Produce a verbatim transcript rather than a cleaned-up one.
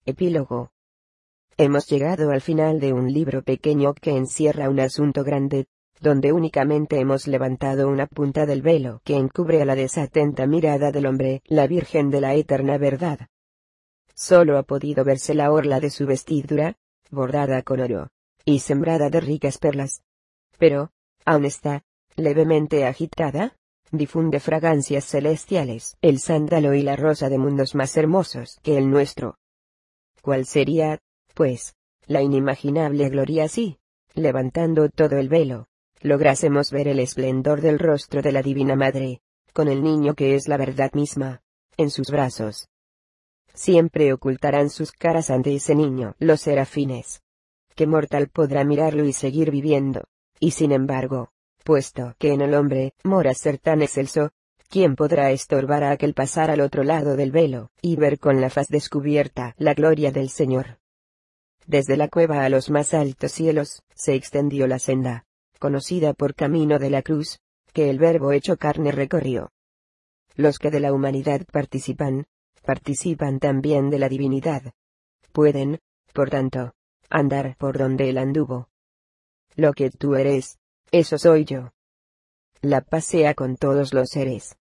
Epílogo. Hemos llegado al final de un libro pequeño que encierra un asunto grande, donde únicamente hemos levantado una punta del velo que encubre a la desatenta mirada del hombre, la Virgen de la eterna verdad. Solo ha podido verse la orla de su vestidura, bordada con oro, y sembrada de ricas perlas. Pero, aún está, levemente agitada, difunde fragancias celestiales, el sándalo y la rosa de mundos más hermosos que el nuestro. ¿Cuál sería, pues, la inimaginable gloria si, levantando todo el velo, lográsemos ver el esplendor del rostro de la Divina Madre, con el niño que es la verdad misma, en sus brazos? Siempre ocultarán sus caras ante ese niño los serafines. ¿Qué mortal podrá mirarlo y seguir viviendo? Y sin embargo, puesto que en el hombre mora ser tan excelso, ¿quién podrá estorbar a aquel pasar al otro lado del velo, y ver con la faz descubierta la gloria del Señor? Desde la cueva a los más altos cielos, se extendió la senda, conocida por camino de la cruz, que el Verbo hecho carne recorrió. Los que de la humanidad participan, participan también de la divinidad. Pueden, por tanto, andar por donde él anduvo. Lo que tú eres, eso soy yo. La paz sea con todos los seres.